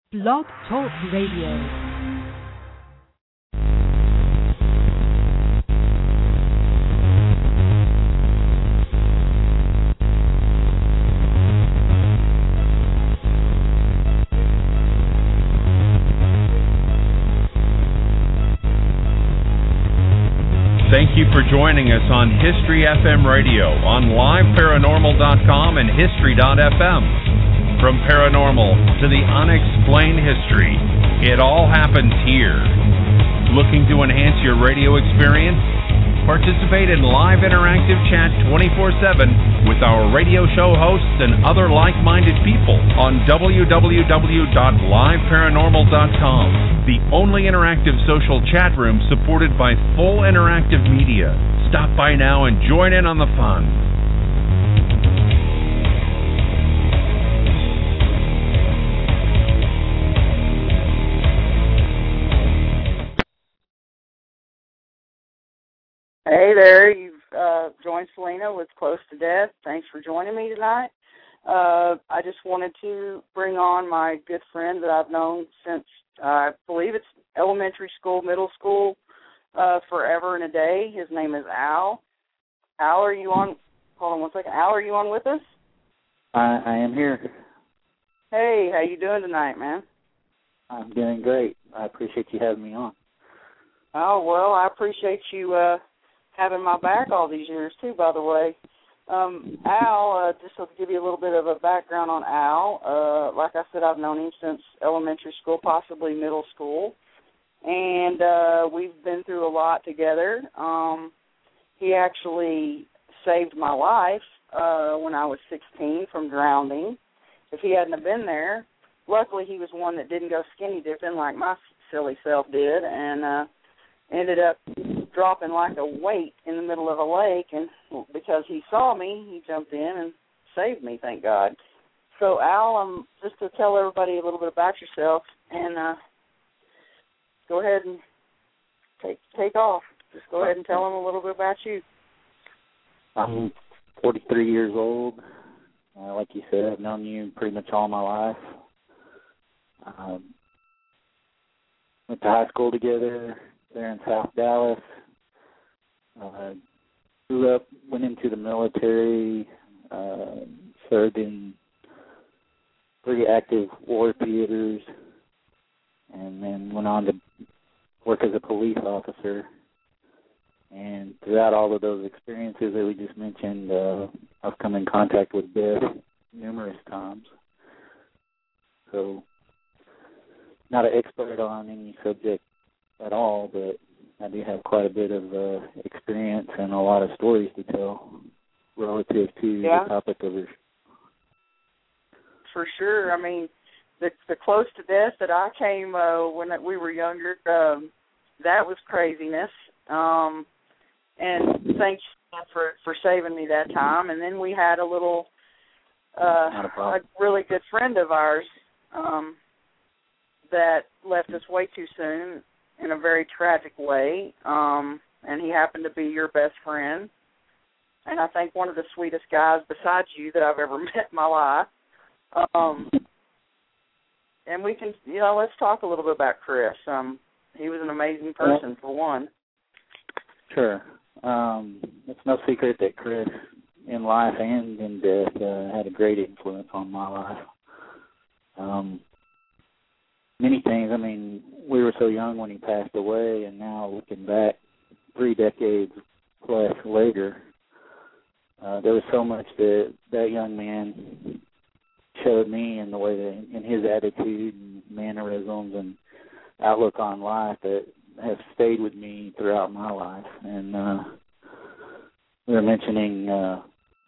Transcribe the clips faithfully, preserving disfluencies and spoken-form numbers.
Blog Talk Radio. Thank you for joining us on History F M Radio on live paranormal dot com and history dot f m. From paranormal to the unexplained history, it all happens here. Looking to enhance your radio experience? Participate in live interactive chat twenty-four seven with our radio show hosts and other like-minded people on w w w dot live paranormal dot com, the only interactive social chat room supported by full interactive media. Stop by now and join in on the fun. Hey there, you've uh, joined Selena with Close to Death. Thanks for joining me tonight. Uh, I just wanted to bring on my good friend that I've known since, uh, I believe it's elementary school, middle school, uh, forever and a day. His name is Al. Al, are you on? Hold on one second. Al, are you on with us? I, I am here. Hey, how you doing tonight, man? I'm doing great. I appreciate you having me on. Oh, well, I appreciate you uh, having my back all these years, too, by the way. Um, Al, uh, just to give you a little bit of a background on Al, uh, like I said, I've known him since elementary school, possibly middle school, and uh, we've been through a lot together. Um, he actually saved my life uh, when I was sixteen from drowning. If he hadn't have been there, luckily he was one that didn't go skinny dipping like my silly self did, and uh, ended up dropping like a weight in the middle of a lake, and because he saw me, he jumped in and saved me, thank God. So, Al, um, just to tell everybody a little bit about yourself, and uh, go ahead and take take off. Just go ahead and tell them a little bit about you. I'm forty-three years old. Uh, like you said, I've known you pretty much all my life. Um, went to high school together there in South Dallas. Uh, grew up, went into the military, uh, served in pretty active war theaters, and then went on to work as a police officer. And throughout all of those experiences that we just mentioned, uh, I've come in contact with death numerous times. So, not an expert on any subject at all, but I do have quite a bit of uh, experience and a lot of stories to tell relative to yeah. the topic of this. For sure. I mean, the, the close to death that I came uh, when we were younger, um, that was craziness. Um, and thanks for, for saving me that time. And then we had a little, uh, a really good friend of ours um, that left us way too soon in a very tragic way, um, and he happened to be your best friend, and I think one of the sweetest guys besides you that I've ever met in my life. Um, and we can, you know, let's talk a little bit about Chris. Um, he was an amazing person, well, for one. Sure. Um, it's no secret that Chris, in life and in death, uh, had a great influence on my life. Um, Many things. I mean, we were so young when he passed away, and now looking back three decades plus later, uh, there was so much that that young man showed me in the way that, in his attitude and mannerisms and outlook on life that have stayed with me throughout my life. And uh, we were mentioning uh,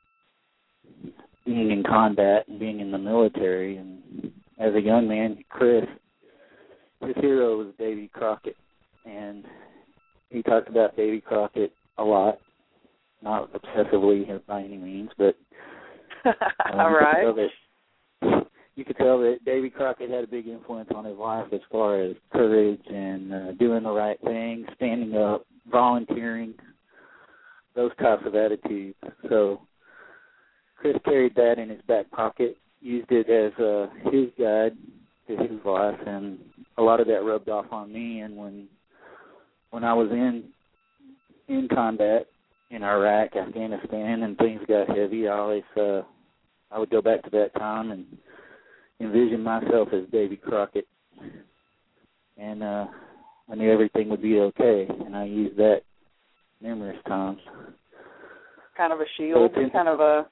being in combat and being in the military, and as a young man, Chris, his hero was Davy Crockett, and he talked about Davy Crockett a lot, not obsessively by any means, but um, all right. You could, tell that, you could tell that Davy Crockett had a big influence on his life as far as courage and uh, doing the right thing, standing up, volunteering, those types of attitudes. So Chris carried that in his back pocket, used it as uh, his guide to his life, and a lot of that rubbed off on me. And when when I was in in combat in Iraq, Afghanistan, and things got heavy, I always uh, I would go back to that time and envision myself as Davy Crockett, and uh, I knew everything would be okay, and I used that numerous times. Kind of a shield, so kind of a...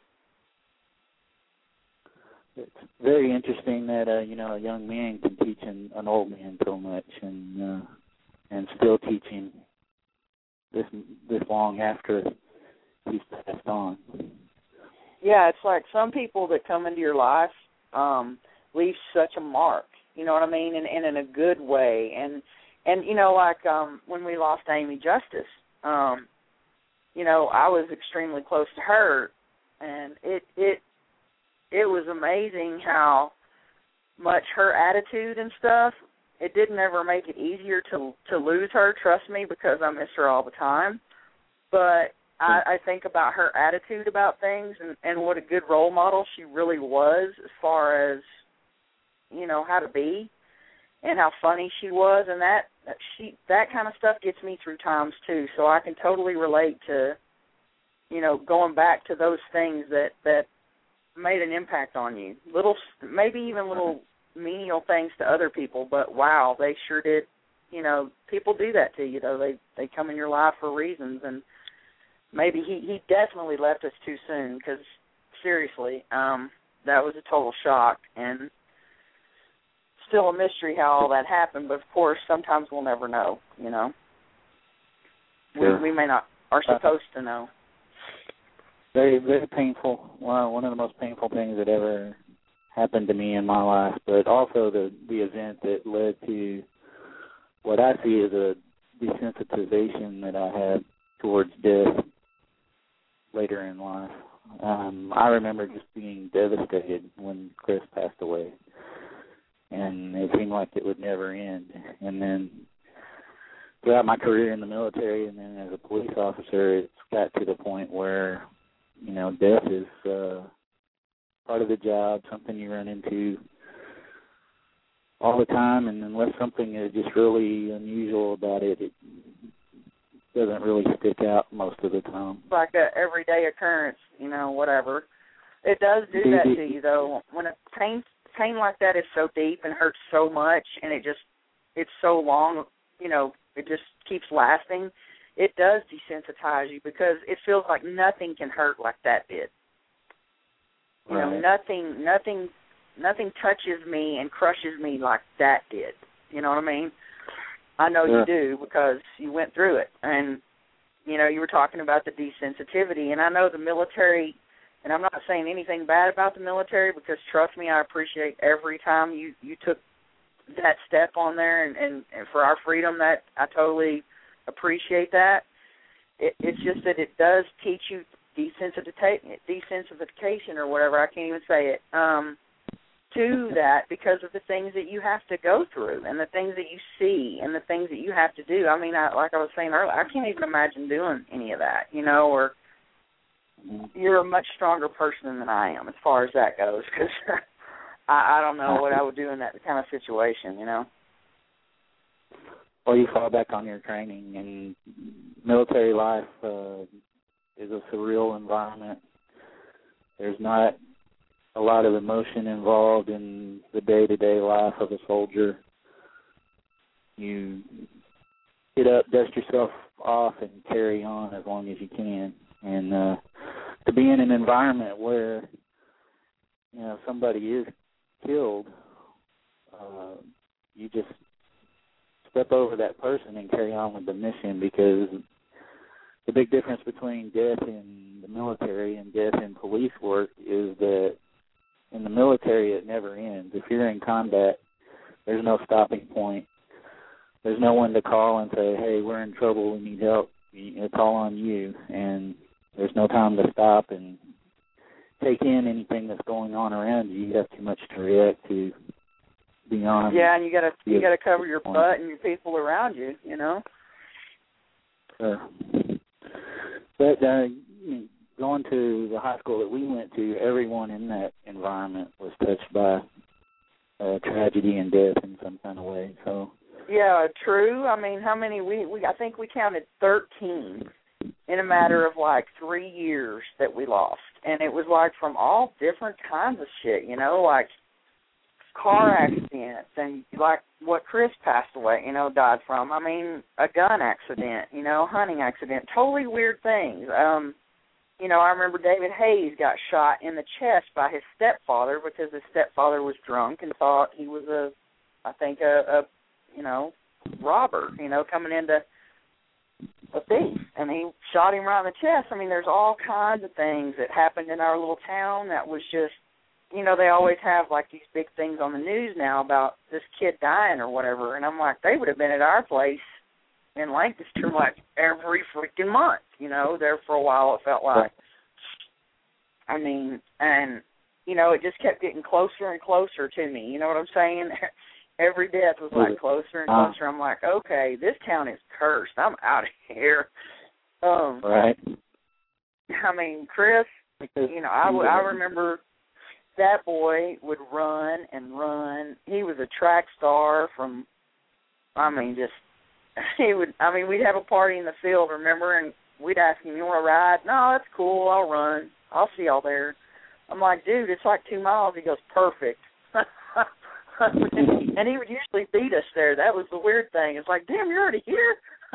It's very interesting that, uh, you know, a young man can teach an, an old man so much, and uh, and still teaching this this long after he's passed on. Yeah, it's like some people that come into your life um, leave such a mark, you know what I mean, and, and in a good way. And, and you know, like um, when we lost Amy Justice, um, you know, I was extremely close to her, and it it it was amazing how much her attitude and stuff, it didn't ever make it easier to to lose her, trust me, because I miss her all the time. But I, I think about her attitude about things and, and what a good role model she really was as far as, you know, how to be and how funny she was, and that she that kind of stuff gets me through times too. So I can totally relate to, you know, going back to those things that, that made an impact on you. Little, maybe even little menial things to other people, but wow, they sure did. You know, people do that to you, though. They they come in your life for reasons, and maybe he, he definitely left us too soon because, seriously, um, that was a total shock, and still a mystery how all that happened, but, of course, sometimes we'll never know, you know. Sure. We, we may not, are supposed to know. Very, very painful. Well, one of the most painful things that ever happened to me in my life, but also the, the event that led to what I see as a desensitization that I had towards death later in life. Um, I remember just being devastated when Chris passed away, and it seemed like it would never end. And then throughout my career in the military and then as a police officer, it's got to the point where, you know, death is uh, part of the job, something you run into all the time, and unless something is just really unusual about it, it doesn't really stick out most of the time. It's like a everyday occurrence, you know, whatever. It does do that to you, though. When a pain pain like that is so deep and hurts so much, and it just it's so long, you know, it just keeps lasting. It does desensitize you because it feels like nothing can hurt like that did. You right. know, nothing, nothing. Nothing touches me and crushes me like that did. You know what I mean? I know yeah. you do because you went through it. And, you know, you were talking about the desensitivity. And I know the military, and I'm not saying anything bad about the military because, trust me, I appreciate every time you, you took that step on there and, and, and for our freedom, that I totally appreciate that. It, it's just that it does teach you desensitization, desensitization or whatever. I can't even say it. Um, to that because of the things that you have to go through and the things that you see and the things that you have to do. I mean, I, like I was saying earlier, I can't even imagine doing any of that, you know, or you're a much stronger person than I am as far as that goes because I, I don't know what I would do in that kind of situation, you know. Well, you fall back on your training, and military life uh, is a surreal environment. There's not a lot of emotion involved in the day-to-day life of a soldier. You get up, dust yourself off, and carry on as long as you can. And uh, to be in an environment where, you know, somebody is killed, uh, you just step over that person and carry on with the mission, because the big difference between death in the military and death in police work is that in the military, it never ends. If you're in combat, there's no stopping point. There's no one to call and say, hey, we're in trouble, we need help. It's all on you. And there's no time to stop and take in anything that's going on around you. You have too much to react to beyond. Yeah, and you got to you got to cover your butt and your people around you, you know. Sure. But uh, going to the high school that we went to, everyone in that environment was touched by uh, tragedy and death in some kind of way. So yeah, true. I mean, how many we, we I think we counted thirteen in a matter of like three years that we lost, and it was like from all different kinds of shit, you know, like car accidents and like what Chris passed away, you know, died from. I mean, a gun accident, you know, hunting accident, totally weird things. Um, you know, I remember David Hayes got shot in the chest by his stepfather because his stepfather was drunk and thought he was a, I think, a, a you know, robber, you know, coming into a thief, and he shot him right in the chest. I mean, there's all kinds of things that happened in our little town that was just, you know, they always have, like, these big things on the news now about this kid dying or whatever, and I'm like, they would have been at our place in Lancaster, like, every freaking month, you know, there for a while it felt like. I mean, and, you know, it just kept getting closer and closer to me, you know what I'm saying? Every death was, like, closer and closer. I'm like, okay, this town is cursed. I'm out of here. Um, right. I mean, Chris, you know, I, I remember that boy would run and run. He was a track star from, I mean, just, he would, I mean, we'd have a party in the field, remember, and we'd ask him, you want to ride? No, that's cool, I'll run. I'll see y'all there. I'm like, dude, it's like two miles. He goes, perfect. And he would usually beat us there. That was the weird thing. It's like, damn, you're already here?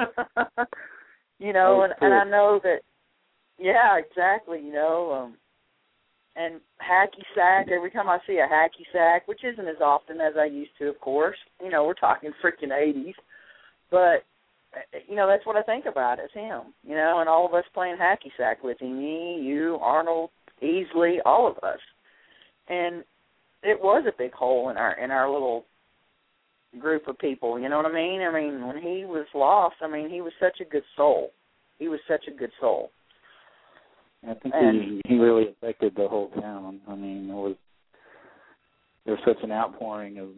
You know, and, and I know that, yeah, exactly, you know, um, and hacky sack, every time I see a hacky sack, which isn't as often as I used to, of course, you know, we're talking freaking eighties, but, you know, that's what I think about is him, you know, and all of us playing hacky sack with him, me, you, Arnold, Easley, all of us. And it was a big hole in our in our little group of people, you know what I mean? I mean, when he was lost, I mean, he was such a good soul. He was such a good soul. I think and, he, he really affected the whole town. I mean, it was there was such an outpouring of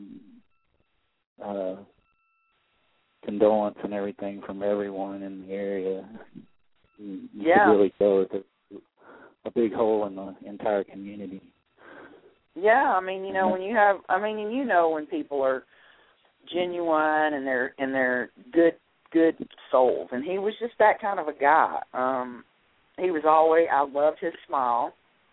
uh, condolence and everything from everyone in the area. You yeah. could really tell that there's a big hole in the entire community. Yeah, I mean, you know, when you have, I mean, and you know when people are genuine and they're and they're good, good souls, and he was just that kind of a guy. Um, he was always, I loved his smile.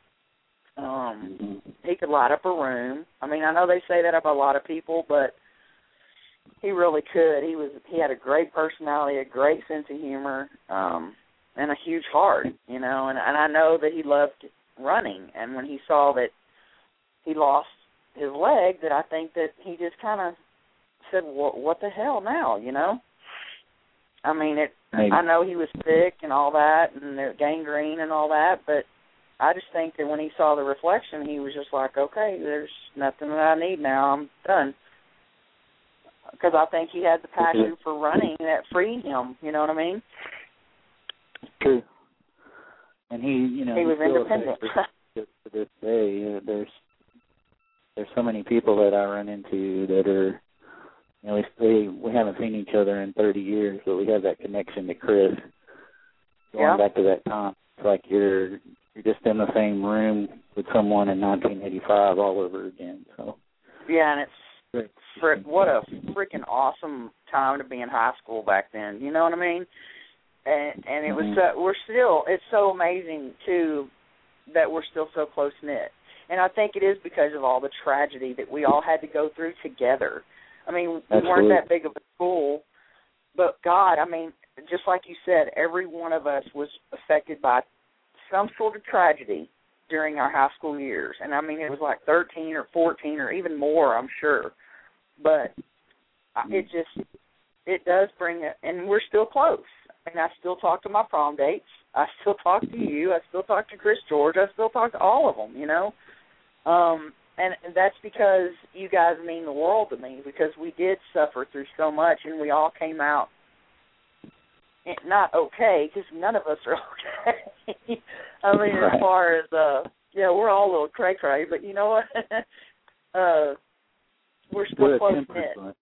Um, he could light up a room. I mean, I know they say that about a lot of people, but he really could. He was, he had a great personality, a great sense of humor, um, and a huge heart, you know. And, and I know that he loved running, and when he saw that he lost his leg, that I think that he just kind of said, what, what the hell now, you know? I mean, it. Maybe. I know he was sick and all that, and the gangrene and all that, but I just think that when he saw the reflection, he was just like, okay, there's nothing that I need now. I'm done. Because I think he had the passion for running that freed him, you know what I mean? True. And he, you know, he was independent. To this day, uh, there's there's so many people that I run into that are, you know, we we haven't seen each other in thirty years, but we have that connection to Chris. Going yeah. back to that time, it's like you're you're just in the same room with someone in nineteen eighty-five all over again. So yeah, and it's fr- what a freaking awesome time to be in high school back then. You know what I mean? And and it was mm-hmm. so, we're still, it's so amazing too that we're still so close knit. And I think it is because of all the tragedy that we all had to go through together. I mean, we Absolutely. weren't that big of a school, but God, I mean, just like you said, every one of us was affected by some sort of tragedy during our high school years. And I mean, it was like thirteen or fourteen or even more, I'm sure. But it just, it does bring it, and we're still close. And I still talk to my prom dates. I still talk to you. I still talk to Chris George. I still talk to all of them, you know. Um, and that's because you guys mean the world to me, because we did suffer through so much, and we all came out not okay, because none of us are okay. I mean, right. as far as, uh, yeah, we're all a little cray-cray, but you know what? uh, we're still we're close-knit.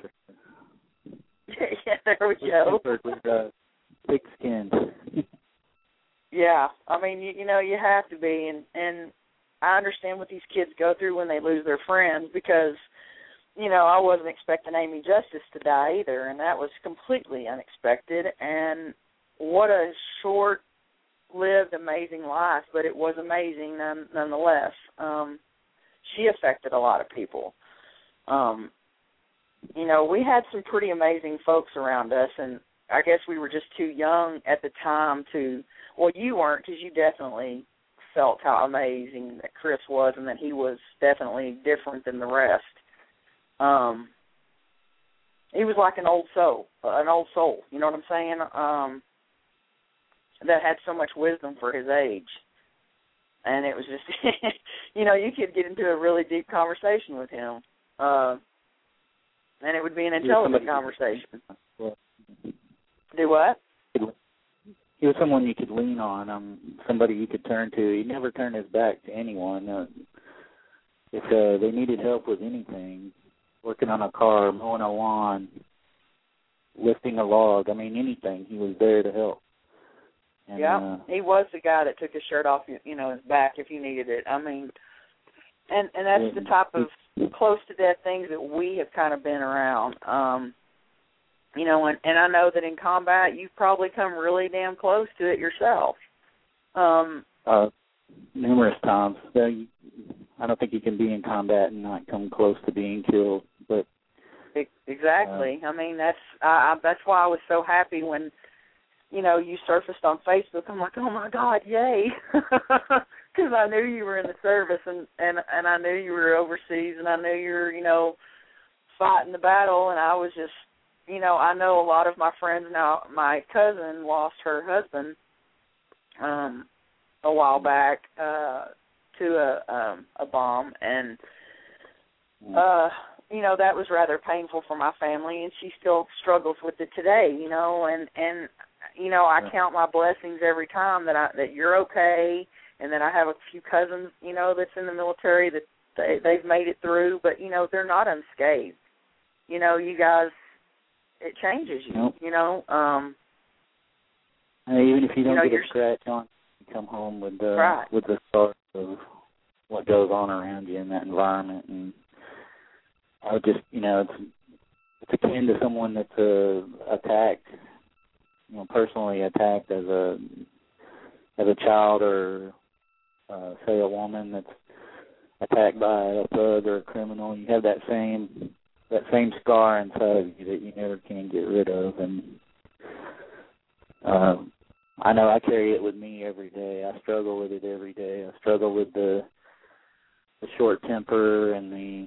Yeah, there we go. With uh, thick skin. Yeah, I mean, you, you know, you have to be, and, and I understand what these kids go through when they lose their friends, because you know, I wasn't expecting Amy Justice to die either, and that was completely unexpected. And what a short-lived, amazing life, but it was amazing none, nonetheless. Um, she affected a lot of people. Um, you know, we had some pretty amazing folks around us, and I guess we were just too young at the time to, well, you weren't, because you definitely felt how amazing that Chris was and that he was definitely different than the rest. Um, he was like an old soul, an old soul, you know what I'm saying, um, that had so much wisdom for his age. And it was just, you know, you could get into a really deep conversation with him. Uh, and it would be an intelligent conversation. Well, Do what? He was someone you could lean on, um, somebody you could turn to. He never turned his back to anyone. Uh, if uh, they needed help with anything, working on a car, mowing a lawn, lifting a log, I mean, anything, he was there to help. And, yeah, uh, he was the guy that took his shirt off, you know, his back if you needed it. I mean, and and that's the type of close-to-death things that we have kind of been around. Um, you know, and, and I know that in combat you've probably come really damn close to it yourself. Um, uh, numerous times. I don't think you can be in combat and not come close to being killed. But exactly. Uh, I mean, that's I, I, that's why I was so happy when, you know, you surfaced on Facebook. I'm like, oh, my God, yay. Because I knew you were in the service, and, and, and I knew you were overseas, and I knew you were, you know, fighting the battle, and I was just, you know, I know a lot of my friends now. My cousin lost her husband um, a while back uh, to a, um, a bomb, and, uh, you know, that was rather painful for my family, and she still struggles with it today, you know, and, and you know, I count my blessings every time that I that you're okay, and that I have a few cousins, you know, that's in the military that they, they've made it through, but, you know, they're not unscathed. You know, you guys, it changes you, nope. you know. Um, and even if you don't you know, get a scratch on, you come home with the, right. with the scars of what goes on around you in that environment. And I would just, you know, it's, it's akin to someone that's uh, attacked, you know, personally attacked as a as a child, or uh, say a woman that's attacked by a thug or a criminal. You have that same that same scar inside of you that you never can get rid of. And uh, I know I carry it with me every day. I struggle with it every day. I struggle with the the short temper and the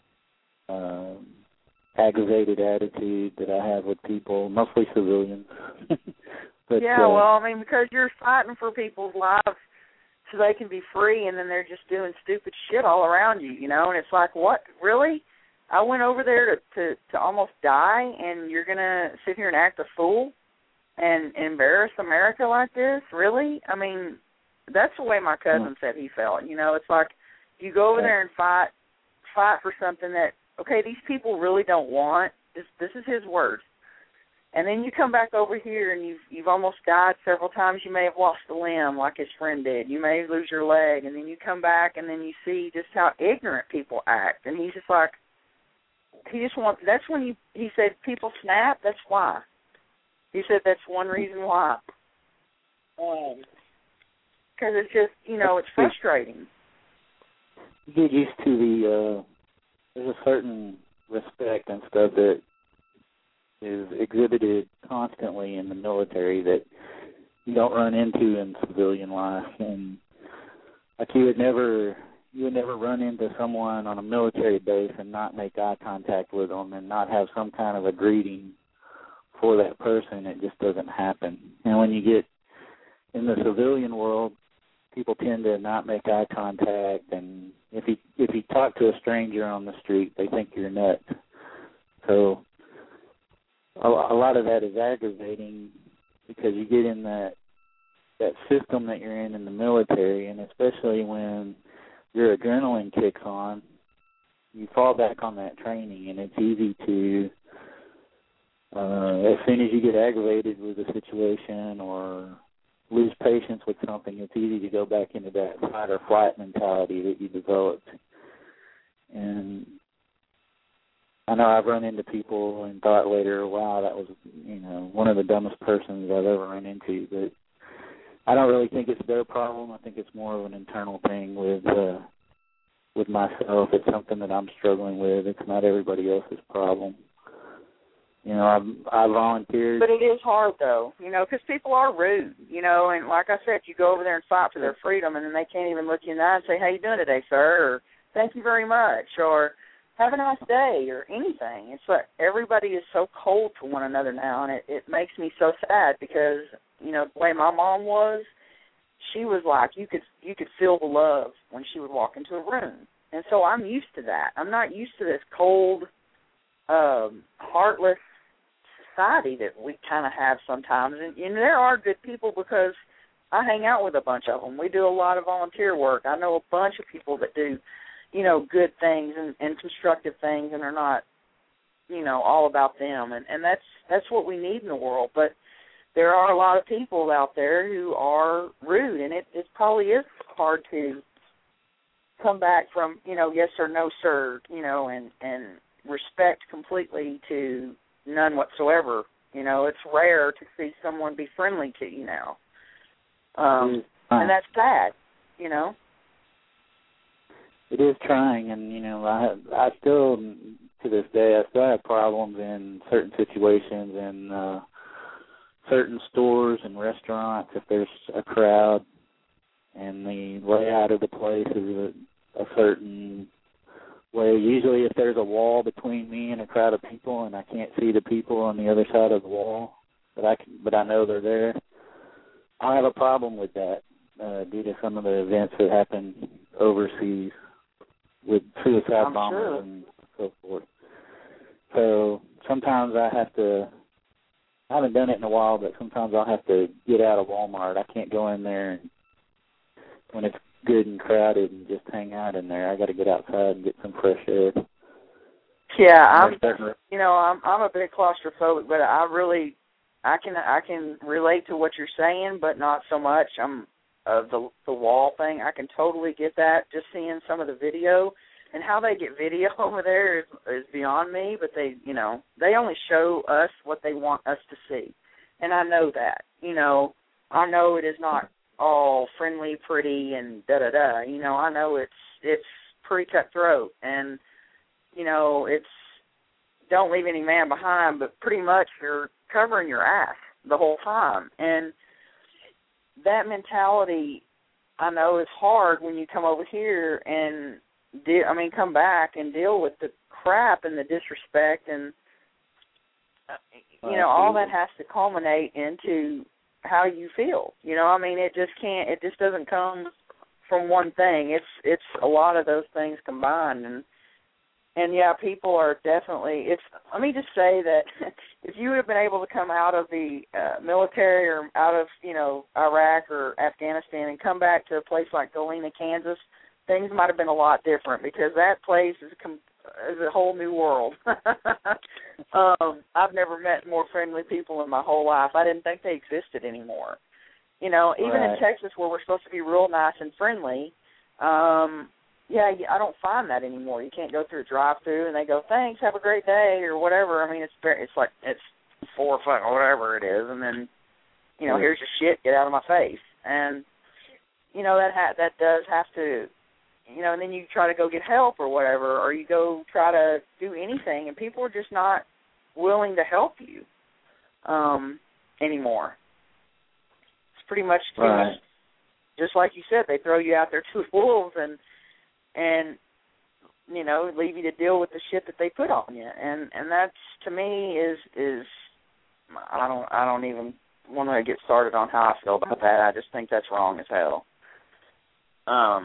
uh, aggravated attitude that I have with people, mostly civilians. but, yeah, uh, well, I mean, because you're fighting for people's lives so they can be free, and then they're just doing stupid shit all around you, you know, and it's like, what, really? I went over there to, to, to almost die, and you're going to sit here and act a fool and embarrass America like this? Really? I mean, that's the way my cousin said he felt. You know, it's like you go over there and fight, fight for something that, okay, these people really don't want. This, this is his words. And then you come back over here and you've, you've almost died several times. You may have lost a limb like his friend did. You may lose your leg. And then you come back and then you see just how ignorant people act. And he's just like, he just wants, that's when he, he said people snap, that's why. He said that's one reason why. Because um, it's just, you know, it's frustrating. You get used to the, uh, there's a certain respect and stuff that is exhibited constantly in the military that you don't run into in civilian life. And like you would never, you would never run into someone on a military base and not make eye contact with them and not have some kind of a greeting for that person. It just doesn't happen. And when you get in the civilian world, people tend to not make eye contact, and if you if you talk to a stranger on the street, they think you're nuts. So a, a lot of that is aggravating because you get in that that system that you're in in the military, and especially when your adrenaline kicks on, you fall back on that training, and it's easy to, uh, as soon as you get aggravated with a situation or lose patience with something, it's easy to go back into that fight or flight mentality that you developed. And I know I've run into people and thought later, wow, that was, you know, one of the dumbest persons I've ever run into. But I don't really think it's their problem. I think it's more of an internal thing with uh, with myself. It's something that I'm struggling with. It's not everybody else's problem. You know, I I volunteered. But it is hard, though, you know, because people are rude, you know, and like I said, you go over there and fight for their freedom, and then they can't even look you in the eye and say, how you doing today, sir, or thank you very much, or have a nice day, or anything. It's like everybody is so cold to one another now, and it, it makes me so sad because, you know, the way my mom was, she was like, you could you could feel the love when she would walk into a room. And so I'm used to that. I'm not used to this cold, um, heartless society that we kind of have sometimes. And, and there are good people because I hang out with a bunch of them. We do a lot of volunteer work. I know a bunch of people that do, you know, good things and, and constructive things and are not, you know, all about them. And, and that's that's what we need in the world. But there are a lot of people out there who are rude, and it, it probably is hard to come back from, you know, yes or no, sir, you know, and, and respect completely to none whatsoever. You know, it's rare to see someone be friendly to you now. Um, and that's sad, you know. It is trying, and, you know, I I still, to this day, I still have problems in certain situations and uh, certain stores and restaurants if there's a crowd and the layout of the place is a, a certain way. Usually if there's a wall between me and a crowd of people and I can't see the people on the other side of the wall, but I, can, but I know they're there, I have a problem with that uh, due to some of the events that happen overseas with suicide I'm bombers sure. and so forth. So sometimes I have to, I haven't done it in a while, but sometimes I'll have to get out of Walmart. I can't go in there and, when it's good and crowded and just hang out in there. I got to get outside and get some fresh air. Yeah, I'm. You know, I'm I'm a bit claustrophobic, but I really, I can I can relate to what you're saying, but not so much. I'm uh, the the wall thing. I can totally get that. Just seeing some of the video and how they get video over there is, is beyond me. But they, you know, they only show us what they want us to see, and I know that. You know, I know it is not all friendly, pretty, and da da da. You know, I know it's it's pretty cutthroat, and you know, it's don't leave any man behind, but pretty much you're covering your ass the whole time. And that mentality, I know, is hard when you come over here and, de- I mean, come back and deal with the crap and the disrespect and, you know, all that has to culminate into how you feel. You know, I mean, it just can't, it just doesn't come from one thing. It's it's a lot of those things combined. And, And, yeah, people are definitely, it's, let me just say that if you would have been able to come out of the uh, military or out of, you know, Iraq or Afghanistan and come back to a place like Galena, Kansas, things might have been a lot different because that place is, com- is a whole new world. um, I've never met more friendly people in my whole life. I didn't think they existed anymore. You know, even right. in Texas where we're supposed to be real nice and friendly, um, yeah, I don't find that anymore. You can't go through a drive-through and they go, thanks, have a great day, or whatever. I mean, it's very, it's like, it's four or five, or whatever it is, and then, you know, here's your shit, get out of my face. And, you know, that ha- that does have to, you know, and then you try to go get help or whatever, or you go try to do anything, and people are just not willing to help you um, anymore. It's pretty much, right. just like you said, they throw you out there to the wolves and, and, you know, leave you to deal with the shit that they put on you. And and that's, to me, is, is I don't I don't even want to get started on how I feel about that. I just think that's wrong as hell. Um,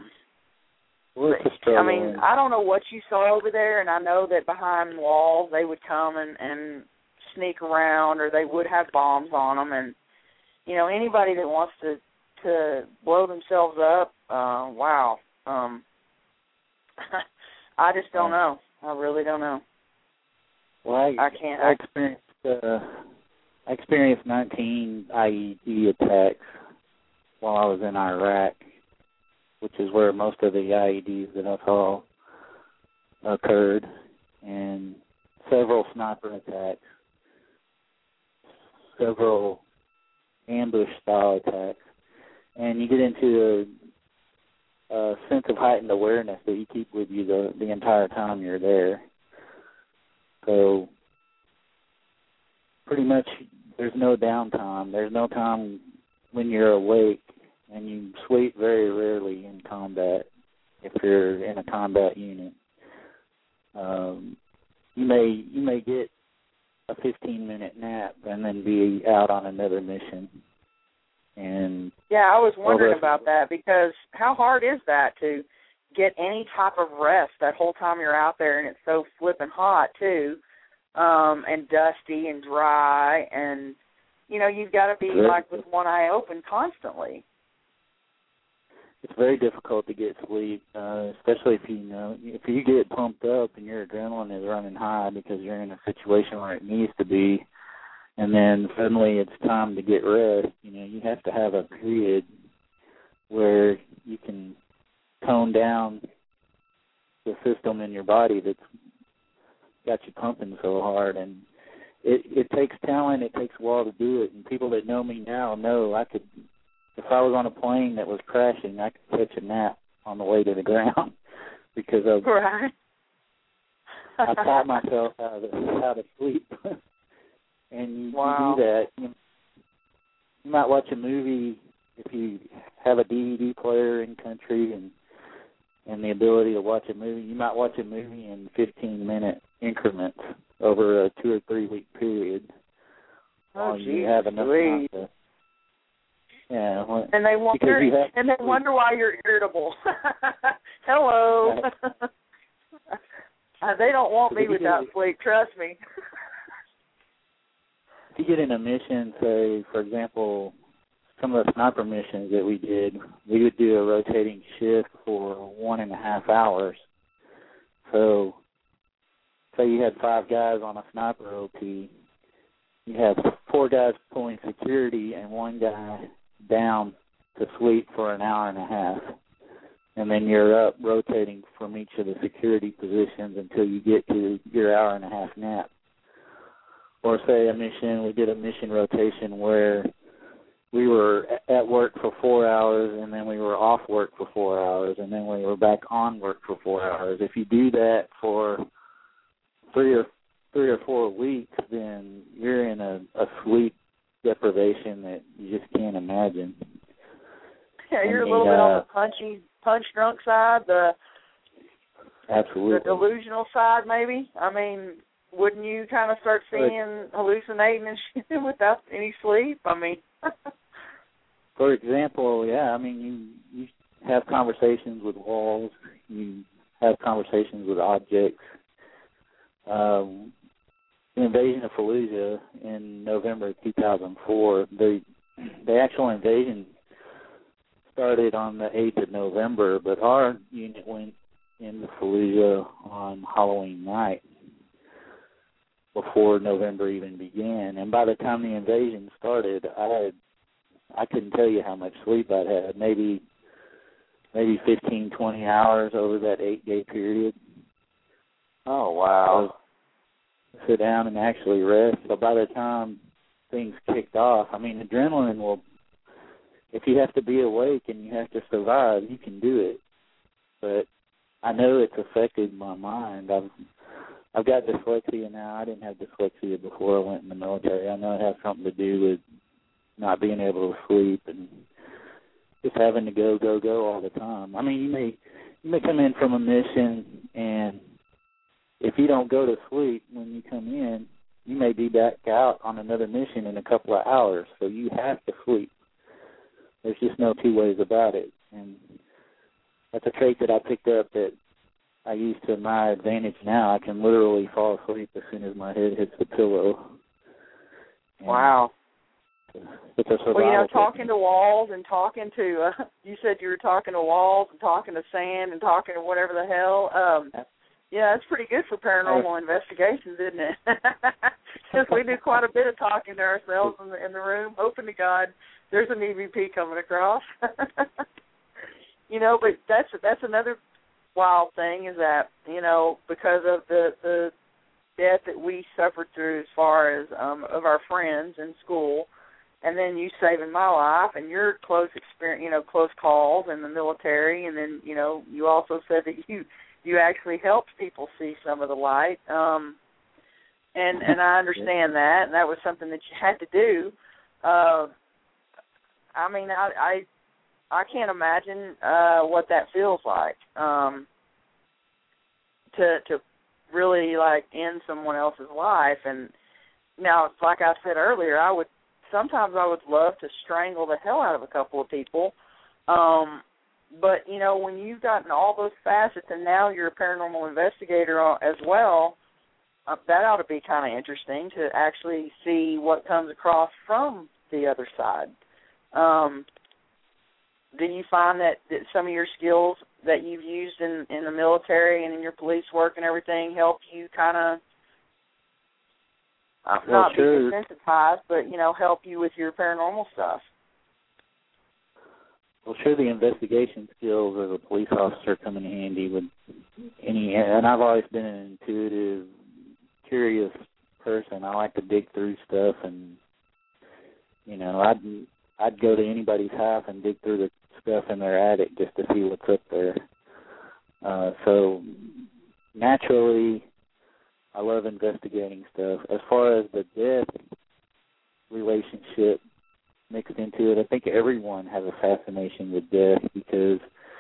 but, I mean, I don't know what you saw over there, and I know that behind walls they would come and, and sneak around, or they would have bombs on them. And, you know, anybody that wants to, to blow themselves up, uh, wow, um, I just don't know. I really don't know. Well, I, I can't. I experienced uh, I experienced nineteen I E D attacks while I was in Iraq, which is where most of the I E Ds that I saw occurred. And several sniper attacks, several ambush-style attacks, and you get into a, a sense of heightened awareness that you keep with you the, the entire time you're there. So pretty much there's no downtime. There's no time when you're awake, and you sleep very rarely in combat if you're in a combat unit. Um, you may you may get a fifteen minute nap and then be out on another mission. And yeah, I was wondering over, about that, because how hard is that to get any type of rest that whole time you're out there, and it's so flipping hot too, um, and dusty and dry, and you know you've got to be very, like with one eye open constantly. It's very difficult to get sleep, uh, especially if you know if you get pumped up and your adrenaline is running high because you're in a situation where it needs to be, and then suddenly it's time to get rest. You know, you have to have a period where you can tone down the system in your body that's got you pumping so hard, and it it takes talent. It takes a while to do it, and people that know me now know I could. If I was on a plane that was crashing, I could catch a nap on the way to the ground because of right. I taught myself how to how to sleep. And you, wow. you do that. You, you might watch a movie if you have a D V D player in country and and the ability to watch a movie. You might watch a movie in fifteen minute increments over a two or three week period. Oh, while you have enough time to. Yeah, well, and they wonder, have, and they wonder why you're irritable. Hello. Right. uh, they don't want me without get, sleep. Trust me. If you get in a mission, say for example, some of the sniper missions that we did, we would do a rotating shift for one and a half hours. So, say you had five guys on a sniper O P, you have four guys pulling security and one guy down to sleep for an hour and a half. And then you're up rotating from each of the security positions until you get to your hour and a half nap. Or say a mission, we did a mission rotation where we were at work for four hours and then we were off work for four hours and then we were back on work for four hours. If you do that for three or three or four weeks, then you're in a, a sleep deprivation that you just can't imagine. Yeah, you're and a little the, bit uh, on the punchy, punch drunk side, the absolutely the delusional side, maybe. I mean, wouldn't you kind of start seeing but, hallucinating and shit without any sleep? I mean, for example, yeah, I mean, you you have conversations with walls, you have conversations with objects. Um, the invasion of Fallujah in November two thousand four, the the actual invasion started on the eighth of November, but our unit went into Fallujah on Halloween night before November even began. And by the time the invasion started, I had I couldn't tell you how much sleep I'd had, maybe maybe fifteen, twenty hours over that eight-day period. Oh, wow. So sit down and actually rest. So by the time things kicked off, I mean, adrenaline will, if you have to be awake and you have to survive, you can do it. But I know it's affected my mind. I've I've got dyslexia now. I didn't have dyslexia before I went in the military. I know it has something to do with not being able to sleep and just having to go, go, go all the time. I mean, you may you may come in from a mission, and if you don't go to sleep when you come in, you may be back out on another mission in a couple of hours. So you have to sleep. There's just no two ways about it. And that's a trait that I picked up that I use to my advantage now. I can literally fall asleep as soon as my head hits the pillow. And wow. It's a survival well, you know, talking technique. to walls and talking to, uh, you said you were talking to walls and talking to sand and talking to whatever the hell. Um, yeah, that's pretty good for paranormal investigations, isn't it? Because we do quite a bit of talking to ourselves in the, in the room, hoping to God there's an E V P coming across. You know, but that's that's another wild thing is that, you know, because of the, the death that we suffered through as far as um, of our friends in school, and then you saving my life and your close experience, you know, close calls in the military, and then, you know, you also said that you you actually helped people see some of the light. Um, and and I understand that, and that was something that you had to do. Uh, I mean, I, I I can't imagine uh, what that feels like. Um, to to really like end someone else's life. And now, like I said earlier, I would sometimes I would love to strangle the hell out of a couple of people. Um, but you know, when you've gotten all those facets, and now you're a paranormal investigator as well, uh, that ought to be kind of interesting to actually see what comes across from the other side. Um, do you find that, that some of your skills that you've used in, in the military and in your police work and everything help you kind of uh, well, not sure. be desensitized, but, you know, help you with your paranormal stuff? Well, sure, the investigation skills as a police officer come in handy with any, and I've always been an intuitive, curious person. I like to dig through stuff, and, you know, I'd, I'd go to anybody's house and dig through the stuff in their attic just to see what's up there. Uh, so naturally, I love investigating stuff. As far as the death relationship mixed into it, I think everyone has a fascination with death, because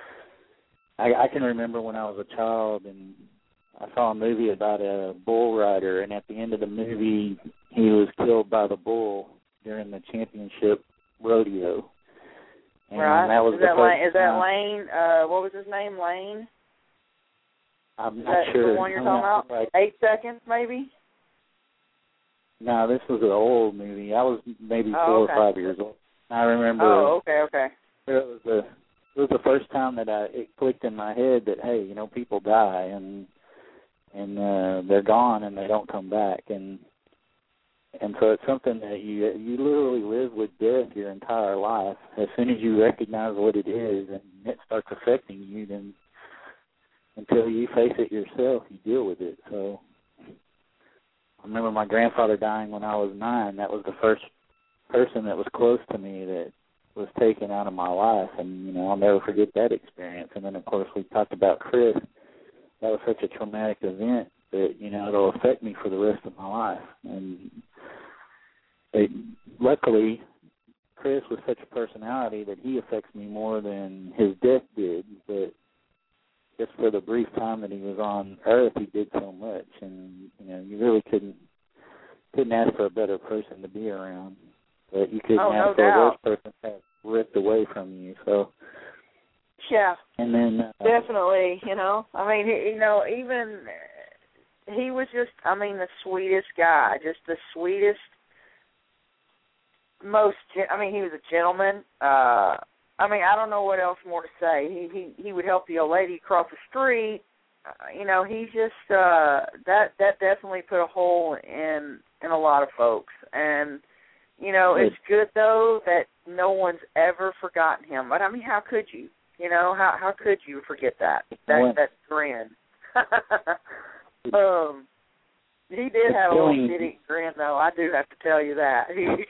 I, I can remember when I was a child and I saw a movie about a bull rider, and at the end of the movie, he was killed by the bull during the championship rodeo. And right. That was is, the that first Lane, is that time. Lane? Uh, what was his name? Lane? I'm is not that sure. The one you're I'm talking about? Right. Eight seconds, maybe. No, this was an old movie. I was maybe oh, four okay. or five years old. I remember. Oh, okay, okay. It was the it was the first time that I it clicked in my head that, hey, you know, people die and and uh, they're gone and they don't come back, and and so it's something that you you literally live with death your entire life. As soon as you recognize what it is and it starts affecting you, then until you face it yourself, you deal with it. So I remember my grandfather dying when I was nine. That was the first person that was close to me that was taken out of my life, and, you know, I'll never forget that experience. And then, of course, we talked about Chris. That was such a traumatic event that, you know, it'll affect me for the rest of my life. And they, luckily, Chris was such a personality that he affects me more than his death did, but just for the brief time that he was on Earth, he did so much, and, you know, you really couldn't couldn't ask for a better person to be around. But you couldn't oh, ask no for doubt. a worse person to have ripped away from you. So yeah, and then uh, definitely, you know, I mean, you know, even he was just, I mean, the sweetest guy, just the sweetest, most. I mean, he was a gentleman. Uh, I mean, I don't know what else more to say. He he he would help the old lady across the street. Uh, you know, he's just uh, that that definitely put a hole in in a lot of folks. And you know, it's good though that no one's ever forgotten him. But I mean, how could you? You know, how how could you forget that that that grin? um, he did have a little shitty grin though. I do have to tell you that.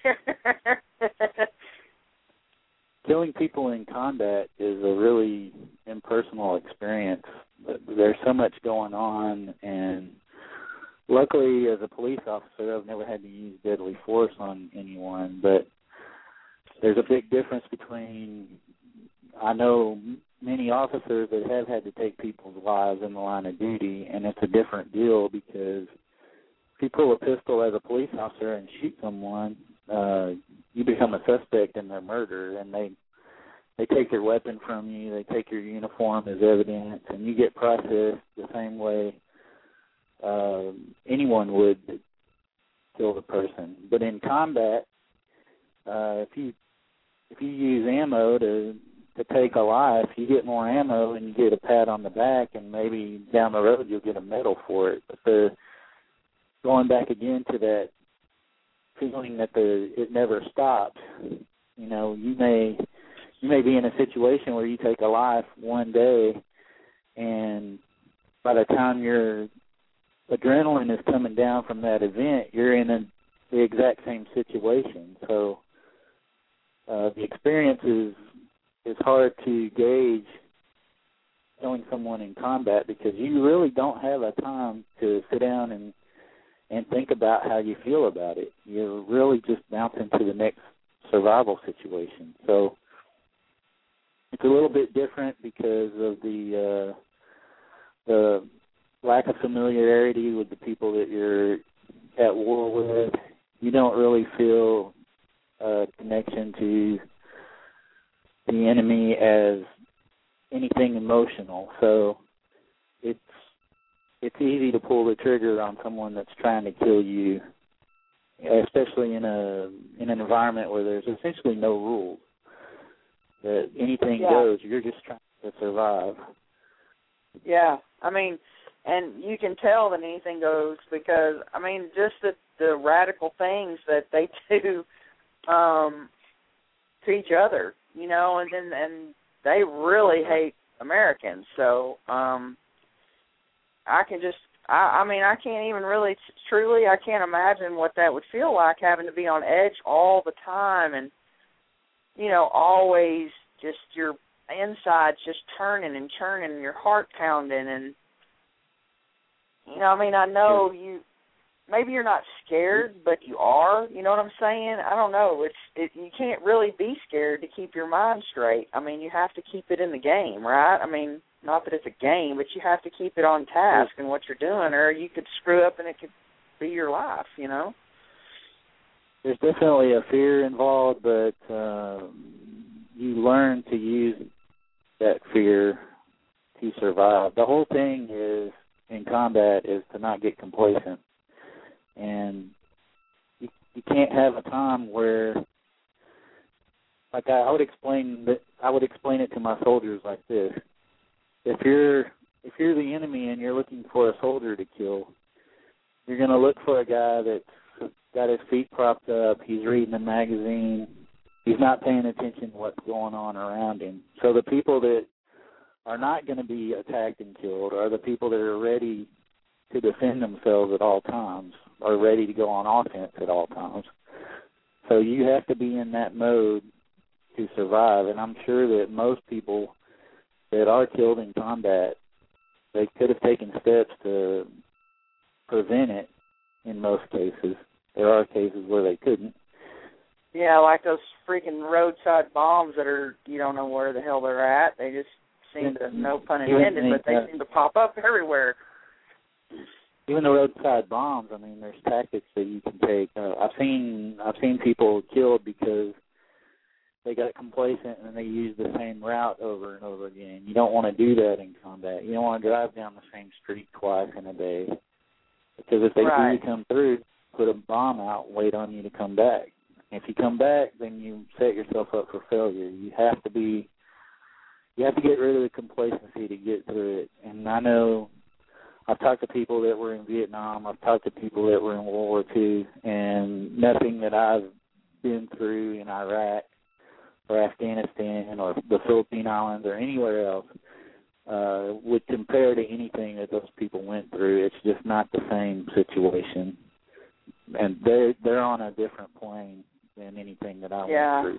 Killing people in combat is a really impersonal experience. There's so much going on, and luckily, as a police officer, I've never had to use deadly force on anyone, but there's a big difference between, I know many officers that have had to take people's lives in the line of duty, and it's a different deal because if you pull a pistol as a police officer and shoot someone, uh, you become a suspect in their murder, and they they take your weapon from you, they take your uniform as evidence, and you get processed the same way uh, anyone would kill the person. But in combat, uh, if you if you use ammo to to take a life, you get more ammo and you get a pat on the back, and maybe down the road you'll get a medal for it. But the going back again to that feeling that the it never stops. You know, you may you may be in a situation where you take a life one day, and by the time you're adrenaline is coming down from that event, you're in a, the exact same situation. So uh, the experience is, is hard to gauge killing someone in combat because you really don't have a time to sit down and, and think about how you feel about it. You're really just bouncing to the next survival situation. So it's a little bit different because of the uh, the lack of familiarity with the people that you're at war with. You don't really feel a connection to the enemy as anything emotional. So it's it's easy to pull the trigger on someone that's trying to kill you, especially in a in an environment where there's essentially no rules. That anything yeah. goes. You're just trying to survive. Yeah, I mean, and you can tell that anything goes because, I mean, just the, the radical things that they do um, to each other, you know, and then and they really hate Americans. So um, I can just, I, I mean, I can't even really, truly, I can't imagine what that would feel like, having to be on edge all the time and, you know, always just your insides just turning and churning and your heart pounding. And, you know, I mean, I know you, maybe you're not scared, but you are, you know what I'm saying? I don't know. It's it, you can't really be scared to keep your mind straight. I mean, you have to keep it in the game, right? I mean, not that it's a game, but you have to keep it on task and what you're doing, or you could screw up and it could be your life, you know? There's definitely a fear involved, but uh, you learn to use that fear to survive. The whole thing is, in combat, is to not get complacent. And you, you can't have a time where, like I, I would explain that, I would explain it to my soldiers like this: if you're if you're the enemy and you're looking for a soldier to kill, you're going to look for a guy that's got his feet propped up, he's reading a magazine, he's not paying attention to what's going on around him. So the people that are not going to be attacked and killed are the people that are ready to defend themselves at all times, are ready to go on offense at all times. So you have to be in that mode to survive, and I'm sure that most people that are killed in combat, they could have taken steps to prevent it in most cases. There are cases where they couldn't. Yeah, like those freaking roadside bombs that are, you don't know where the hell they're at. They just seem to, no pun intended, but they seem to pop up everywhere. Even the roadside bombs, I mean, there's tactics that you can take. Uh, I've seen I've seen people killed because they got complacent and they used the same route over and over again. You don't want to do that in combat. You don't want to drive down the same street twice in a day, because if they right. see you come through, put a bomb out, wait on you to come back. If you come back, then you set yourself up for failure. You have to be, you have to get rid of the complacency to get through it. And I know I've talked to people that were in Vietnam, I've talked to people that were in World War Two, and nothing that I've been through in Iraq or Afghanistan or the Philippine Islands or anywhere else uh, would compare to anything that those people went through. It's just not the same situation. And they're, they're on a different plane than anything that I yeah. went through.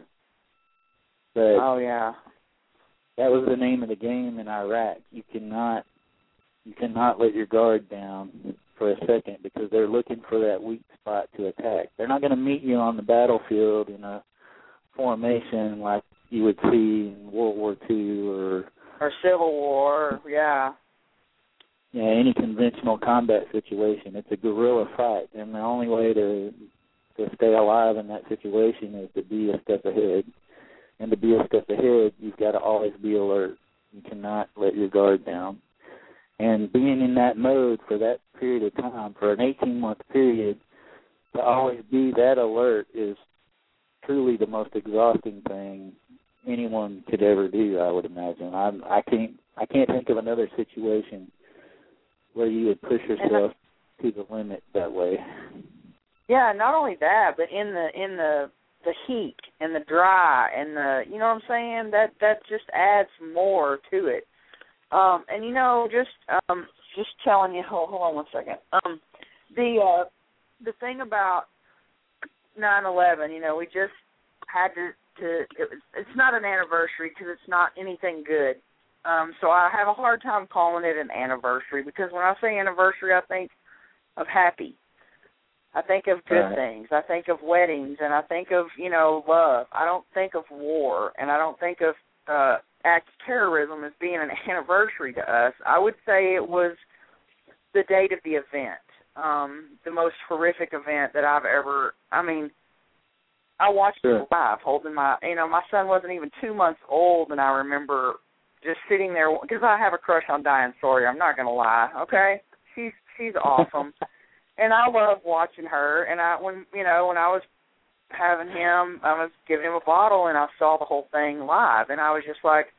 But oh, yeah. That was the name of the game in Iraq. You cannot you cannot let your guard down for a second, because they're looking for that weak spot to attack. They're not going to meet you on the battlefield in a formation like you would see in World War Two or or Civil War, yeah. Yeah, any conventional combat situation. It's a guerrilla fight, and the only way to to stay alive in that situation is to be a step ahead. And to be a step ahead, you've got to always be alert. You cannot let your guard down. And being in that mode for that period of time, for an eighteen-month period, to always be that alert is truly the most exhausting thing anyone could ever do, I would imagine. I, I can't I can't think of another situation where you would push yourself to the limit that way. Yeah, not only that, but in the in the the heat and the dry and the, you know what I'm saying? That that just adds more to it. Um, and you know, just um, just telling you. Hold, hold on one second. Um, the uh, the thing about nine eleven, you know, we just had to. to it was, it's not an anniversary because it's not anything good. Um, so I have a hard time calling it an anniversary because when I say anniversary, I think of happy. I think of good right. things. I think of weddings, and I think of, you know, love. I don't think of war, and I don't think of uh, acts of terrorism as being an anniversary to us. I would say it was the date of the event, um, the most horrific event that I've ever, I mean, I watched sure. it live holding my, you know, my son wasn't even two months old, and I remember just sitting there, because I have a crush on Diane Sawyer, I'm not going to lie, okay? She's she's awesome. And I love watching her, and I, when, you know, when I was having him, I was giving him a bottle, and I saw the whole thing live, and I was just like,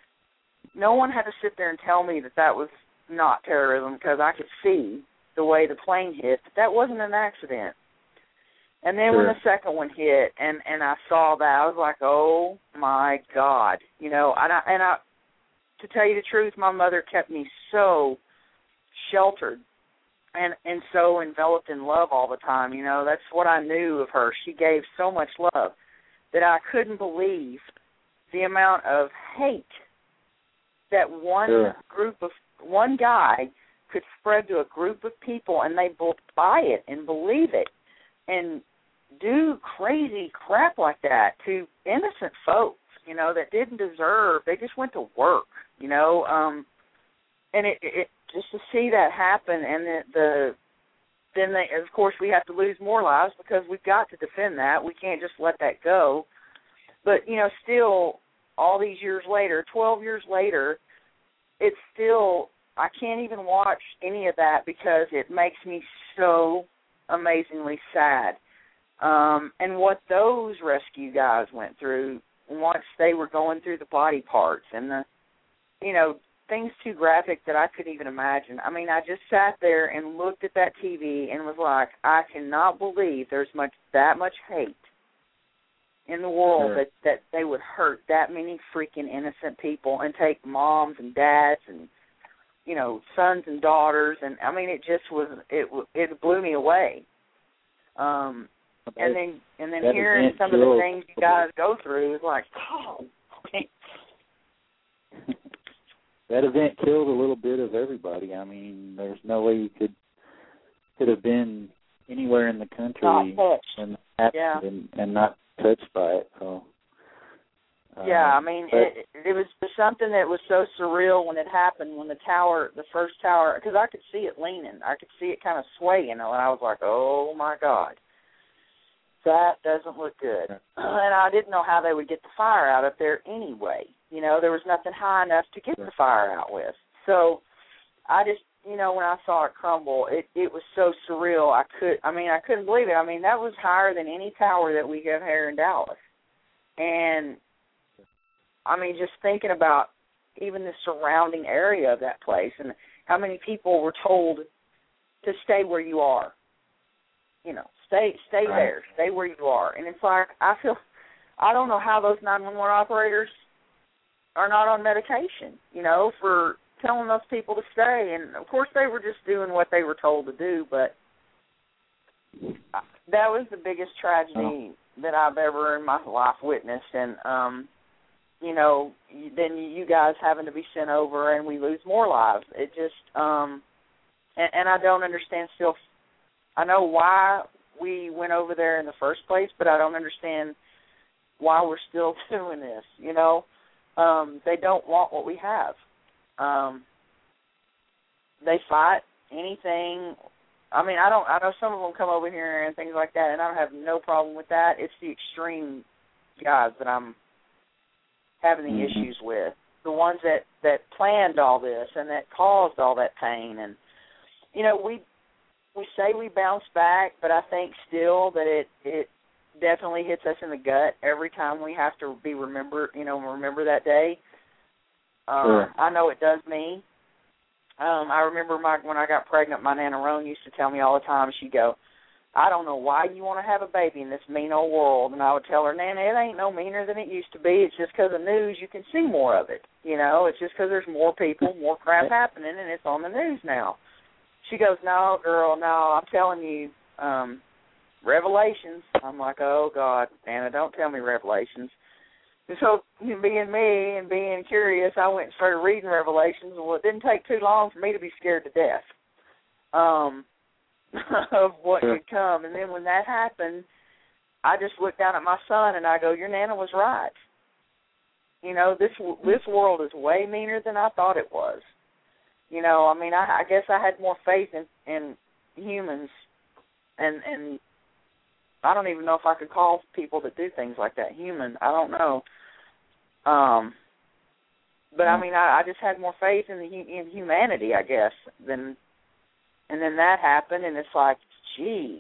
no one had to sit there and tell me that that was not terrorism, because I could see the way the plane hit, that that wasn't an accident. And then sure. when the second one hit, and, and I saw that, I was like, oh, my God. You know, and I, and I, to tell you the truth, my mother kept me so sheltered and, and so enveloped in love all the time. You know, that's what I knew of her. She gave so much love that I couldn't believe the amount of hate that one sure. group of, one guy could spread to a group of people, and they both buy it and believe it and do crazy crap like that to innocent folks, you know, that didn't deserve. They just went to work, you know, um, and it, it just to see that happen, and the, the then they, of course we have to lose more lives because we've got to defend that. We can't just let that go. But you know, still, all these years later, twelve years later, it's still, I can't even watch any of that because it makes me so amazingly sad. Um, and what those rescue guys went through once they were going through the body parts and the, you know, things too graphic that I couldn't even imagine. I mean, I just sat there and looked at that T V and was like, I cannot believe there's much that much hate in the world sure. that, that they would hurt that many freaking innocent people and take moms and dads and, you know, sons and daughters. And, I mean, it just was, it it blew me away. Um, and then and then hearing some of the things you guys go through is like, oh, that event killed a little bit of everybody. I mean, there's no way you could could have been anywhere in the country and, yeah. and and not touched by it. So uh, yeah, I mean, but, it it was something that was so surreal when it happened, when the tower, the first tower, because I could see it leaning, I could see it kind of swaying, and I was like, oh my God, that doesn't look good. And I didn't know how they would get the fire out up there anyway. You know, there was nothing high enough to get the fire out with. So I just, you know, when I saw it crumble, it, it was so surreal. I could, I mean, I couldn't believe it. I mean, that was higher than any tower that we have here in Dallas. And, I mean, just thinking about even the surrounding area of that place and how many people were told to stay where you are. You know, stay stay right. there, stay where you are. And it's like, I feel, I don't know how those nine one one operators are not on medication, you know, for telling those people to stay. And, of course, they were just doing what they were told to do, but that was the biggest tragedy oh. that I've ever in my life witnessed. And, um, you know, then you guys having to be sent over and we lose more lives. It just, um, and, and I don't understand still. I know why we went over there in the first place, but I don't understand why we're still doing this, you know. Um, they don't want what we have. Um, they fight anything. I mean, I don't. I know some of them come over here and things like that, and I don't have no problem with that. It's the extreme guys that I'm having the mm-hmm. issues with. The ones that, that planned all this and that caused all that pain. And, you know, we we say we bounce back, but I think still that it, it definitely hits us in the gut every time we have to be remember, you know, remember that day. Uh, sure. I know it does me. Um, I remember my when I got pregnant, my Nana Roan used to tell me all the time, she'd go, I don't know why you want to have a baby in this mean old world. And I would tell her, Nana, it ain't no meaner than it used to be. It's just because of news you can see more of it. You know, it's just because there's more people, more crap happening, and it's on the news now. She goes, no, girl, no, I'm telling you, um, Revelations. I'm like, oh, God, Nana, don't tell me Revelations. And so, you know, being me and being curious, I went and started reading Revelations. Well, it didn't take too long for me to be scared to death um, of what sure. would come. And then when that happened, I just looked down at my son and I go, your Nana was right. You know, this this world is way meaner than I thought it was. You know, I mean, I, I guess I had more faith in, in humans, and and I don't even know if I could call people that do things like that human. I don't know. Um, but I mean, I, I just had more faith in the in humanity, I guess. Than, and then that happened, and it's like, geez,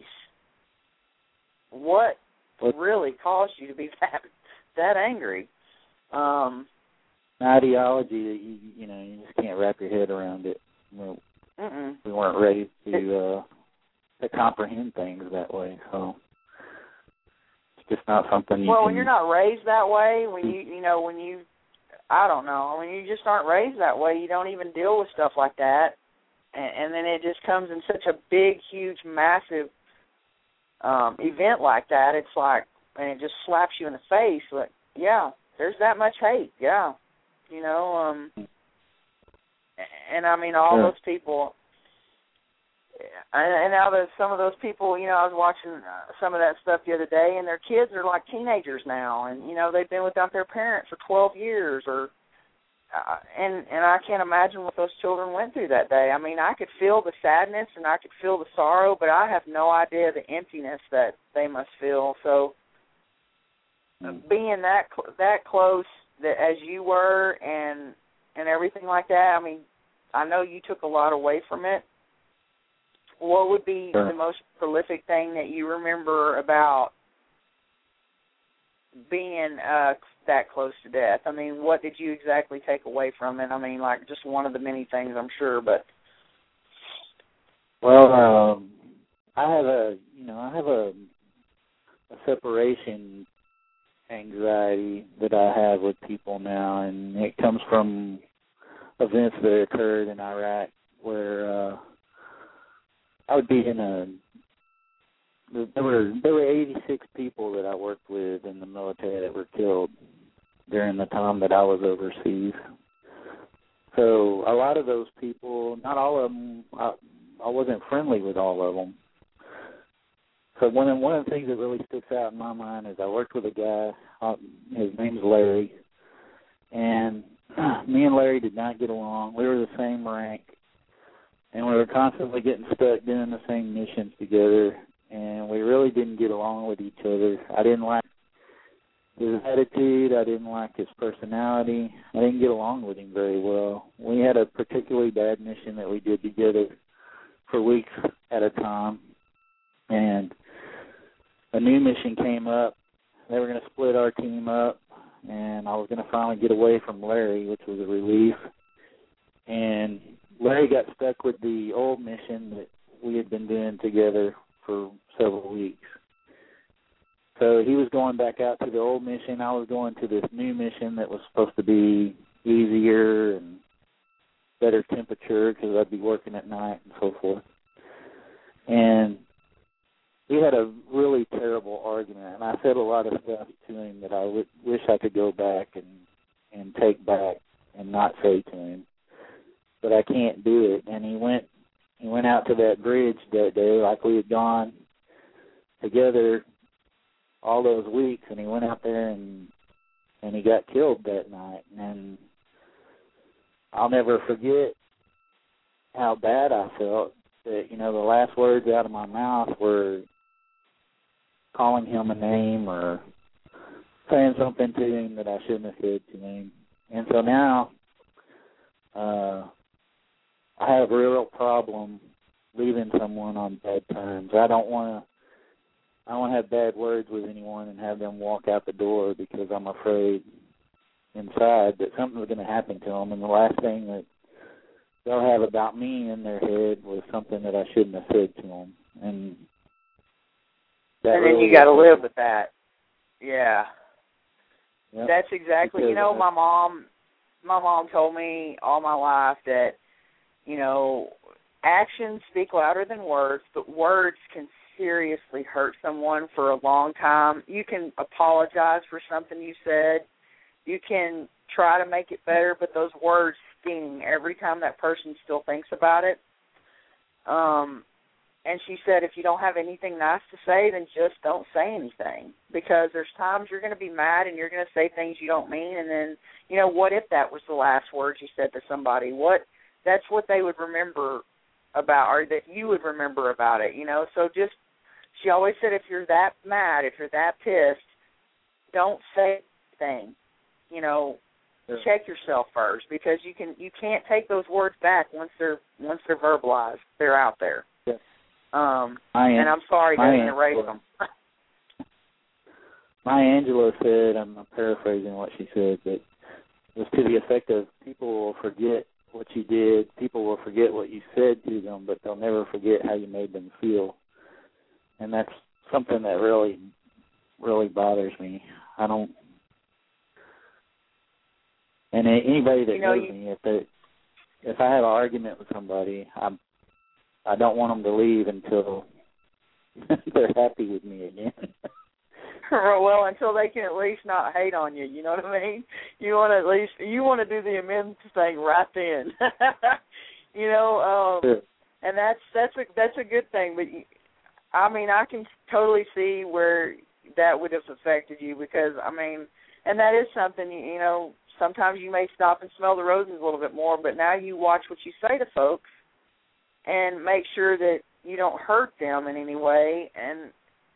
what really caused you to be that that angry? Um, ideology that you you know you just can't wrap your head around it. You know, we weren't ready to uh, to comprehend things that way, so it's just not something you well, can. When you're not raised that way, when you you know when you I don't know when you just aren't raised that way, you don't even deal with stuff like that, and, and then it just comes in such a big, huge, massive um, event like that. It's like, and it just slaps you in the face. Like, yeah. There's that much hate, yeah. You know, um, and I mean, all sure. those people, and, and now that some of those people, you know, I was watching uh, some of that stuff the other day, and their kids are like teenagers now, and, you know, they've been without their parents for twelve years, or, uh, and, and I can't imagine what those children went through that day. I mean, I could feel the sadness, and I could feel the sorrow, but I have no idea the emptiness that they must feel, so being that that close that as you were and and everything like that, I mean, I know you took a lot away from it. What would be sure. the most prolific thing that you remember about being uh, that close to death? I mean, what did you exactly take away from it? I mean, like just one of the many things, I'm sure, but well, um, I have a you know I have a, a separation anxiety that I have with people now, and it comes from events that occurred in Iraq where uh, I would be in a there were there were eighty-six people that I worked with in the military that were killed during the time that I was overseas. So a lot of those people, not all of them, I, I wasn't friendly with all of them. So one of, one of the things that really sticks out in my mind is I worked with a guy, uh, his name's Larry, and me and Larry did not get along. We were the same rank, and we were constantly getting stuck doing the same missions together, and we really didn't get along with each other. I didn't like his attitude. I didn't like his personality. I didn't get along with him very well. We had a particularly bad mission that we did together for weeks at a time, and a new mission came up. They were going to split our team up, and I was going to finally get away from Larry, which was a relief. And Larry got stuck with the old mission that we had been doing together for several weeks. So he was going back out to the old mission. I was going to this new mission that was supposed to be easier and better temperature because I'd be working at night and so forth. And we had a really terrible argument, and I said a lot of stuff to him that I w- wish I could go back and, and take back and not say to him, but I can't do it. And he went he went out to that bridge that day like we had gone together all those weeks, and he went out there and and he got killed that night. And I'll never forget how bad I felt that, you know, the last words out of my mouth were calling him a name or saying something to him that I shouldn't have said to him. And so now uh, I have a real problem leaving someone on bad terms. I don't want to I don't want to have bad words with anyone and have them walk out the door because I'm afraid inside that something's going to happen to them. And the last thing that they'll have about me in their head was something that I shouldn't have said to them. And that and then really you got to affected live with that. Yeah. Yep. That's exactly, Because, you know, uh, my mom, my mom told me all my life that, you know, actions speak louder than words, but words can seriously hurt someone for a long time. You can apologize for something you said. You can try to make it better, but those words sting every time that person still thinks about it. Um, and she said, if you don't have anything nice to say, then just don't say anything, because there's times you're going to be mad and you're going to say things you don't mean, and then, you know, what if that was the last words you said to somebody? What that's what they would remember about, or that you would remember about it, you know. So just, she always said, if you're that mad, if you're that pissed, don't say anything. You know, yeah. Check yourself first, because you can you can't take those words back once they're once they're verbalized. They're out there. Yeah. Um, I am, and I'm sorry to erase them. Maya Angelou said, I'm paraphrasing what she said, but it was to the effect of, people will forget what you did, people will forget what you said to them, but they'll never forget how you made them feel. And that's something that really, really bothers me. I don't, and anybody that you know, knows you, me, if they, if I have an argument with somebody, I'm, I don't want them to leave until they're happy with me again. Well, until they can at least not hate on you, you know what I mean? You want to at least, you want to do the amends thing right then. You know, um, sure. And that's that's a that's a good thing. But I mean, I can totally see where that would have affected you, because I mean, and that is something, you know. Sometimes you may stop and smell the roses a little bit more, but now you watch what you say to folks and make sure that you don't hurt them in any way. And,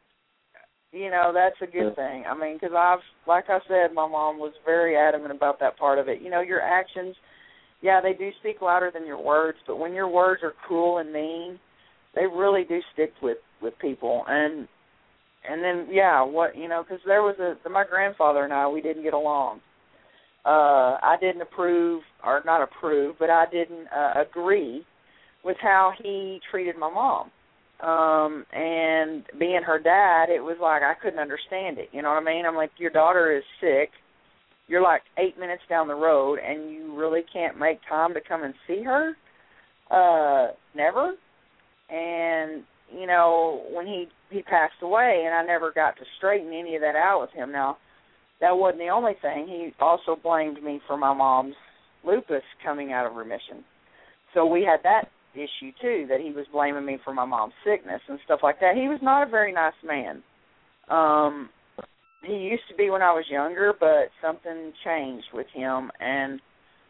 you know, that's a good thing. I mean, because I've, like I said, my mom was very adamant about that part of it. You know, your actions, yeah, they do speak louder than your words, but when your words are cruel and mean, they really do stick with, with people. And and then, yeah, what, you know, because there was a, my grandfather and I, we didn't get along. Uh, I didn't approve, or not approve, but I didn't uh, agree with how he treated my mom. Um, and being her dad, it was like I couldn't understand it. You know what I mean? I'm like, your daughter is sick. You're like eight minutes down the road, and you really can't make time to come and see her? Uh, never. And, you know, when he, he passed away, and I never got to straighten any of that out with him. Now, that wasn't the only thing. He also blamed me for my mom's lupus coming out of remission. So we had that issue, too, that he was blaming me for my mom's sickness and stuff like that. He was not a very nice man. Um, he used to be when I was younger, but something changed with him. And,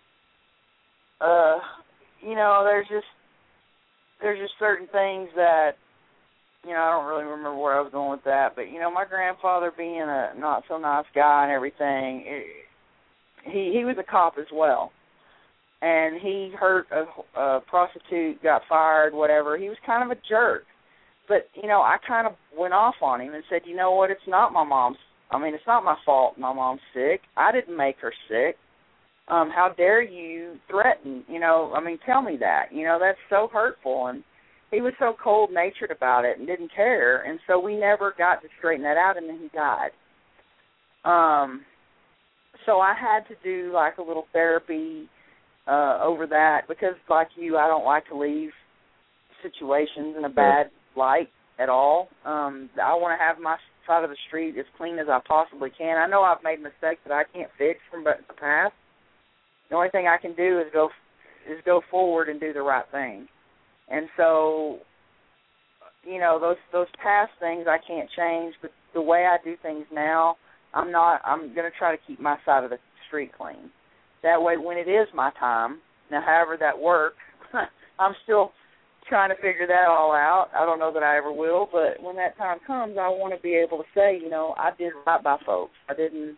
uh, you know, there's just, there's just certain things that, you know, I don't really remember where I was going with that, but, you know, my grandfather being a not-so-nice guy and everything, it, he he was a cop as well. And he hurt a, a prostitute, got fired, whatever. He was kind of a jerk. But, you know, I kind of went off on him and said, you know what, it's not my mom's, I mean, it's not my fault my mom's sick. I didn't make her sick. Um, how dare you threaten, you know, I mean, tell me that. You know, that's so hurtful. And he was so cold-natured about it and didn't care, and so we never got to straighten that out, and then he died. Um, so I had to do, like, a little therapy uh, over that, because, like you, I don't like to leave situations in a bad light at all. Um, I want to have my side of the street as clean as I possibly can. I know I've made mistakes that I can't fix from the past. The only thing I can do is go is go forward and do the right thing. And so, you know, those those past things I can't change, but the way I do things now, I'm not. I'm going to try to keep my side of the street clean. That way, when it is my time, now, however that works, I'm still trying to figure that all out. I don't know that I ever will, but when that time comes, I want to be able to say, you know, I did right by folks. I didn't.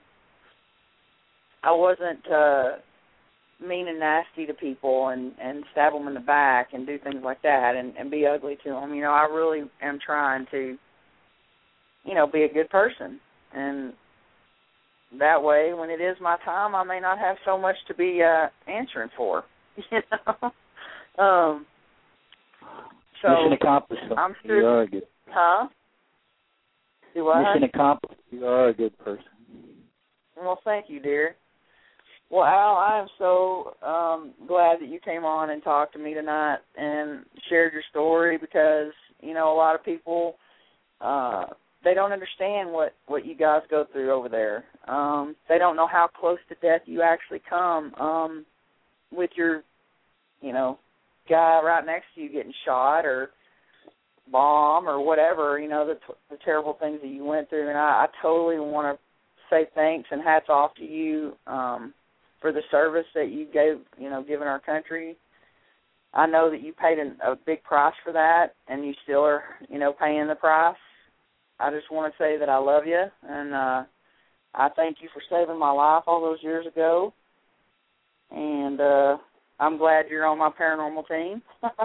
I wasn't. Uh, mean and nasty to people and, and stab them in the back and do things like that and, and be ugly to them. You know, I really am trying to, you know, be a good person. And that way, when it is my time, I may not have so much to be uh, answering for, you know. um, so Mission accomplished. I'm sure. You are good. Huh? Do I? Mission accomplished. You are a good person. Well, thank you, dear. Well, Al, I am so um, glad that you came on and talked to me tonight and shared your story because, you know, a lot of people, uh, they don't understand what, what you guys go through over there. Um, they don't know how close to death you actually come um, with your, you know, guy right next to you getting shot or bomb or whatever, you know, the, the terrible things that you went through. And I, I totally want to say thanks and hats off to you um, for the service that you gave, you know, given our country. I know that you paid an, a big price for that, and you still are, you know, paying the price. I just want to say that I love you, and uh, I thank you for saving my life all those years ago. And uh, I'm glad you're on my paranormal team.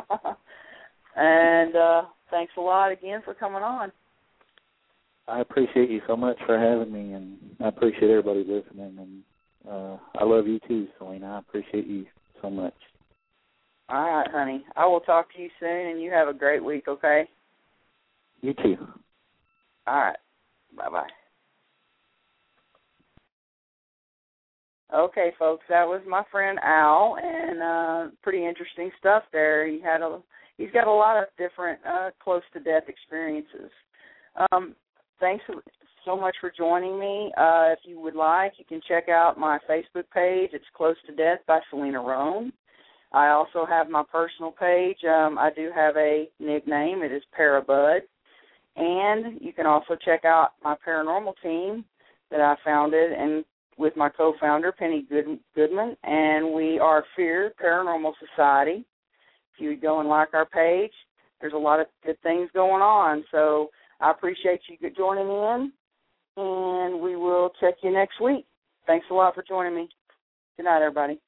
and uh, thanks a lot again for coming on. I appreciate you so much for having me, and I appreciate everybody listening. And uh, I love you too, Selena. I appreciate you so much. All right, honey. I will talk to you soon, and you have a great week, okay? You too. All right. Bye-bye. Okay, folks, that was my friend Al, and uh, pretty interesting stuff there. He had a, he's got a lot of different uh, close-to-death experiences. Um, thanks so much for joining me. Uh, if you would like, you can check out my Facebook page. It's Close to Death by Selena Roan. I also have my personal page. Um, I do have a nickname. It is Parabud. And you can also check out my paranormal team that I founded and with my co-founder, Penny Good- Goodman, and we are Fear Paranormal Society. If you would go and like our page, there's a lot of good things going on. So I appreciate you joining in, and we will check you next week. Thanks a lot for joining me. Good night, everybody.